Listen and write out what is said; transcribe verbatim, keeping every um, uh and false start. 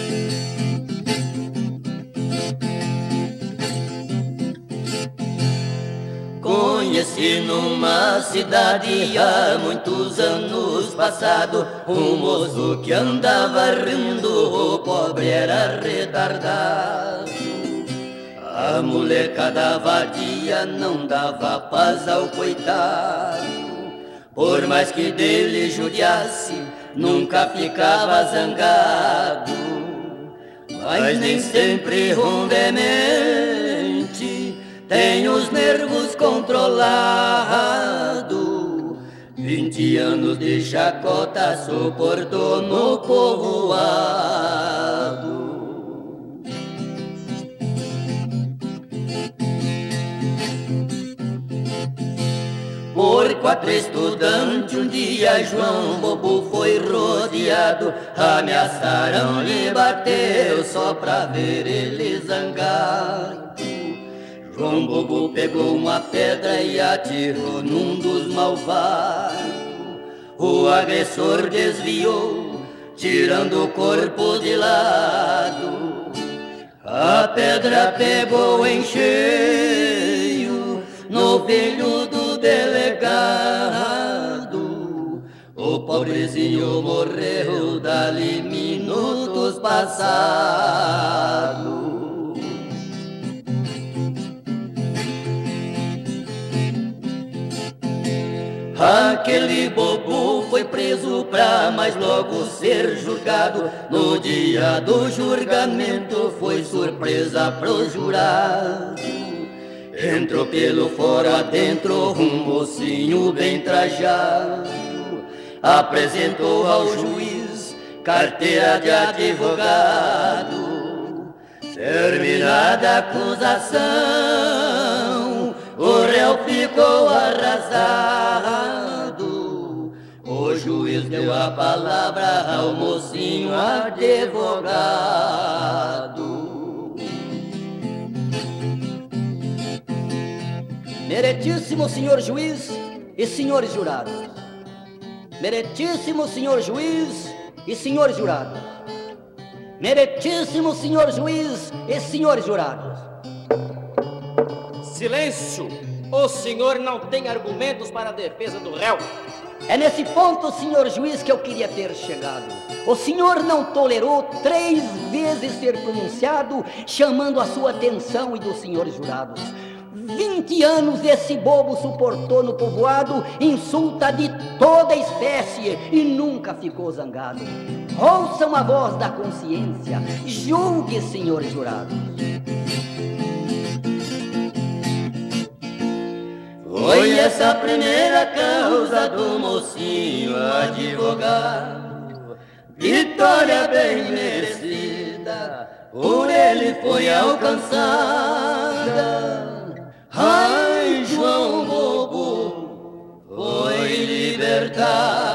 Conheci numa cidade há muitos anos passado um moço que andava rindo, o pobre era retardado. A molecada vadia não dava paz ao coitado, por mais que dele judiasse, nunca ficava zangado. Mas nem sempre um demente tem os nervos controlados. Vinte anos de chacota suportou no povoado. Por quatro estudantes um dia João Bobo foi rodeado. Ameaçaram lhe bater só pra ver ele zangado. João Bobo pegou uma pedra e atirou num dos malvados. O agressor desviou, tirando o corpo de lado. A pedra pegou em cheio no filho do delegado. O pobrezinho morreu dali minutos passados. Aquele bobo foi preso pra mais logo ser julgado. No dia do julgamento foi surpresa pro jurado. Entrou pelo fora adentro um mocinho bem trajado. Apresentou ao juiz carteira de advogado. Terminada a acusação, o réu ficou arrasado. O juiz deu a palavra ao mocinho advogado. Meritíssimo senhor juiz e senhores jurados. Meritíssimo senhor juiz e senhores jurados. Meritíssimo senhor juiz e senhores jurados. Silêncio! O senhor não tem argumentos para a defesa do réu. É nesse ponto, senhor juiz, que eu queria ter chegado. O senhor não tolerou três vezes ser pronunciado, chamando a sua atenção e dos senhores jurados. Vinte anos esse bobo suportou no povoado insulta de toda espécie e nunca ficou zangado. Ouçam a voz da consciência, julgue, senhores jurados. Foi essa a primeira causa do mocinho advogado. Vitória bem merecida, por ele foi alcançada. Ai, João Bobo foi libertado.